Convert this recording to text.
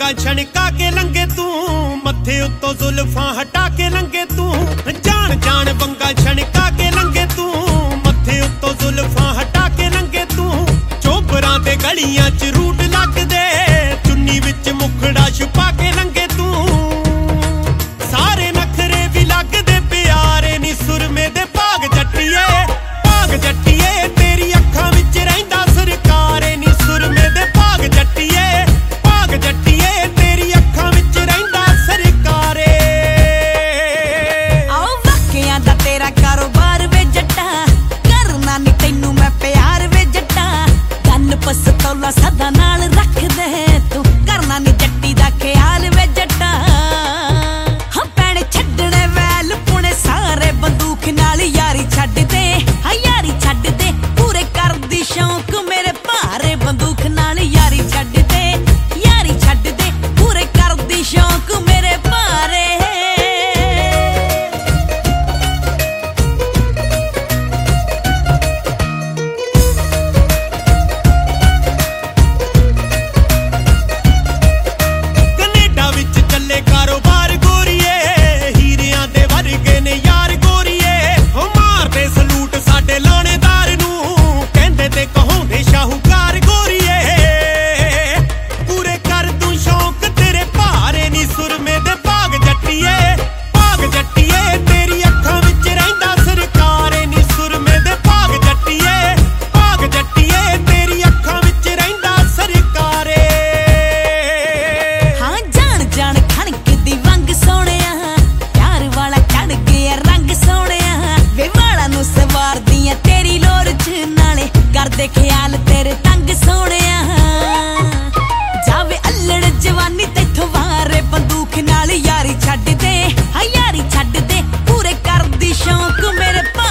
वंगा छणका के लंघे तू, मथे उत्तों जुल्फां हटा के लंघे तू। जान जान वंगा छणका के लंघे तू, मथे उत्तों जुल्फां हटा के लंघे तू। चोबरां ते गलियां च रूट लगदे, चुन्नी विच मुखड़ा छुपा के लंघे तू। सारे नखरे भी लगदे प्यारे नी सुरमे दे भाग जट्टिए, भाग जट्टिए तेरी अखां विच रहिंदा सरकारे नी सुरमे दे भाग जट्टिए, भाग जट्टिए तेरी अखां विच रहिंदा सरकारे। आओ वाकियां दा तेरा कारोबार वे जट्टा, करना नी तैनू मैं प्यार वे जट्टा। गन पिस्तौला सदा नाल रख दे तू, करना नी जट्टी दा ख्याल वे जट्टा। हाँ भैण छड्डने वैल पुणे सारे बंदूक नाल यारी छड्ड दे, हाँ यारी छड्ड दे पूरे कर दी शौक मेरे भारे बंदूक नाल यारी छड्ड दे, यारी छड्ड दे पूरे कर दी शौक मेरे भारे। कनेडा विच चले कारोबार गोरीए, हीरियां दे वर्गे ने यार गोरीए। हो मारदे सलूट साडे लाणेदार नूं, कहंदे ते कहाउंदे शाहूकार गोरीए। पूरे कर दूं शौक तेरे भारे नी सुरमे दे भाग जट्टिए, भाग जट्टिए तेरी अखां विच रहिंदा सरकारे नी सुरमे दे भाग जट्टिए, भाग जट्टिए तेरी अखां विच रहिंदा सरकारे। हाँ जान जान खणक दी वंग सोहणिया, प्यार वाला चढ़ गया रंग सोहणिया। वे वाला नू सवार दियां तेरी लोर च, नाले करदे ख्याल तेरे तंग सोहणिया। जावे अल्लड़ जवानी तैथों वारे बंदूक नाल यारी छड्ड दे, हाँ यारी छड्ड दे पूरे कर दी शौक मेरे